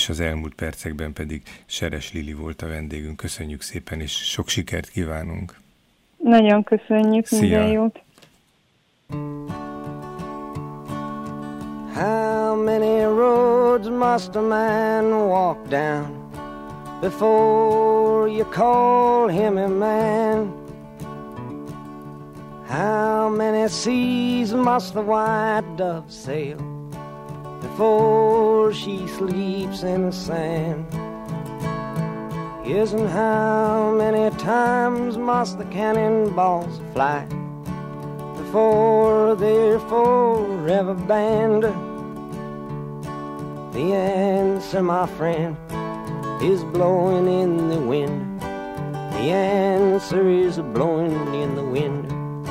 és az elmúlt percekben pedig Seres Lili volt a vendégünk. Köszönjük szépen, és sok sikert kívánunk! Nagyon köszönjük, minden jót! How many roads must a man walk down before you call him a man? How many seas must the white dove sail before she sleeps in the sand? Yes, and how many times must the cannonballs fly before they're forever banned? The answer, my friend, is blowing in the wind. The answer is blowing in the wind.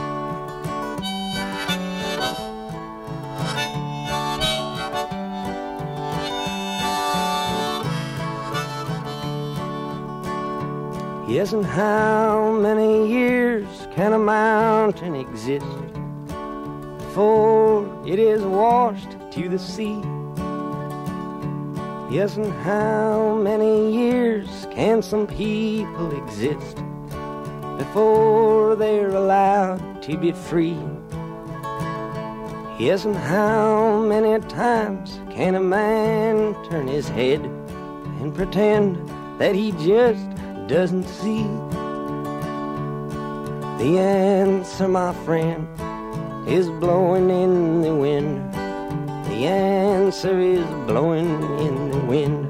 Yes, and how many years can a mountain exist before it is washed to the sea? Yes, and how many years can some people exist before they're allowed to be free? Yes, and how many times can a man turn his head and pretend that he just doesn't see? The answer, my friend, is blowing in the wind. The answer is blowing in the wind.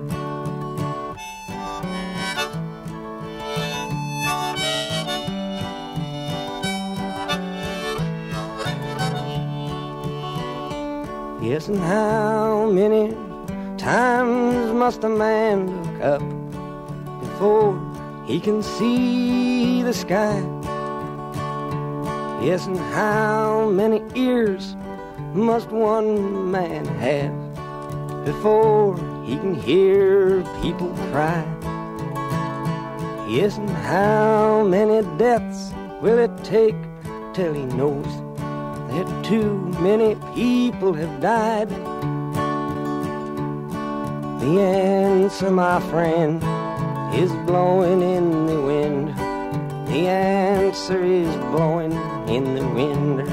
Yes, and how many times must a man look up before he can see the sky? Yes, and how many ears must one man have before he can hear people cry? Yes, and how many deaths will it take till he knows that too many people have died? The answer, my friend, is blowing in the wind. The answer is blowing in the wind.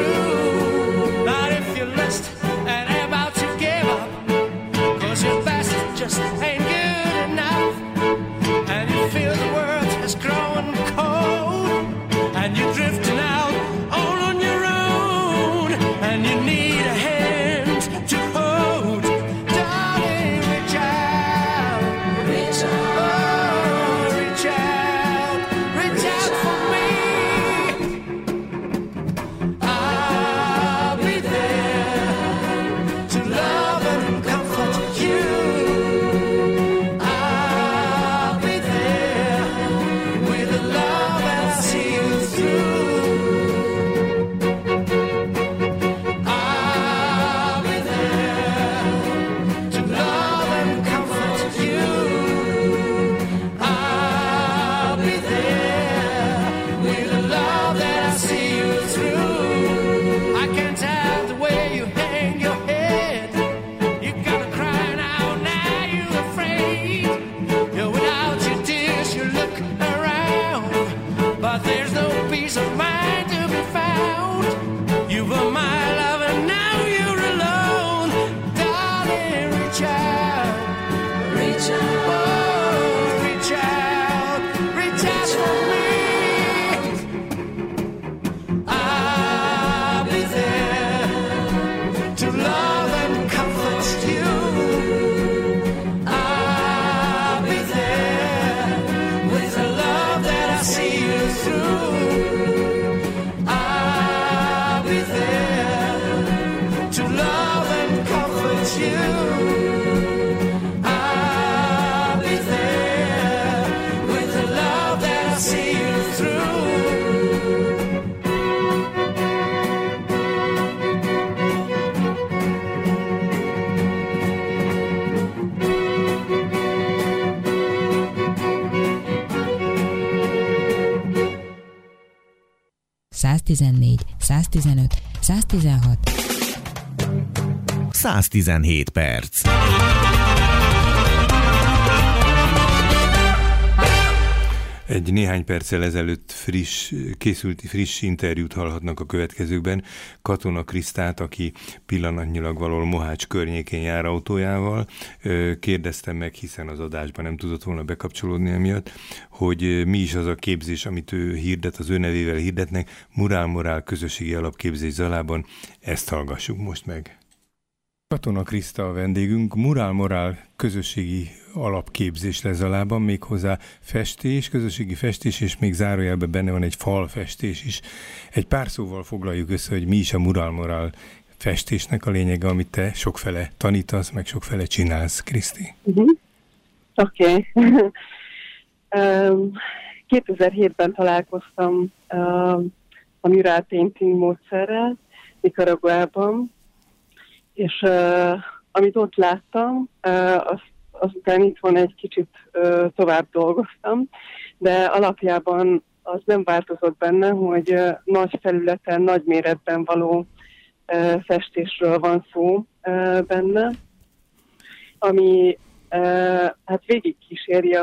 Your best 114, 115, 116. 117 perc. Egy néhány perccel ezelőtt készült friss interjút hallhatnak a következőkben. Katona Krisztát, aki pillanatnyilag valahol Mohács környékén jár autójával. Kérdeztem meg, hiszen az adásban nem tudott volna bekapcsolódni emiatt, hogy mi is az a képzés, amit ő hirdet, az ő nevével hirdetnek. Murál közösségi alapképzés Zalában. Ezt hallgassuk most meg. Katona Kriszta a vendégünk, Murál közösségi alapképzés lesz Zalában, méghozzá festés, közösségi festés, és még zárójelben benne van egy falfestés is. Egy pár szóval foglaljuk össze, hogy mi is a Murál festésnek a lényege, amit te sokfele tanítasz, meg sokfele csinálsz, Kriszti. Oké. 2007-ben találkoztam a mural painting módszerrel Nicaraguában, és amit ott láttam, azután itthon egy kicsit tovább dolgoztam, de alapjában az nem változott benne, hogy nagy felületen, nagy méretben való festésről van szó benne, ami hát végig kíséri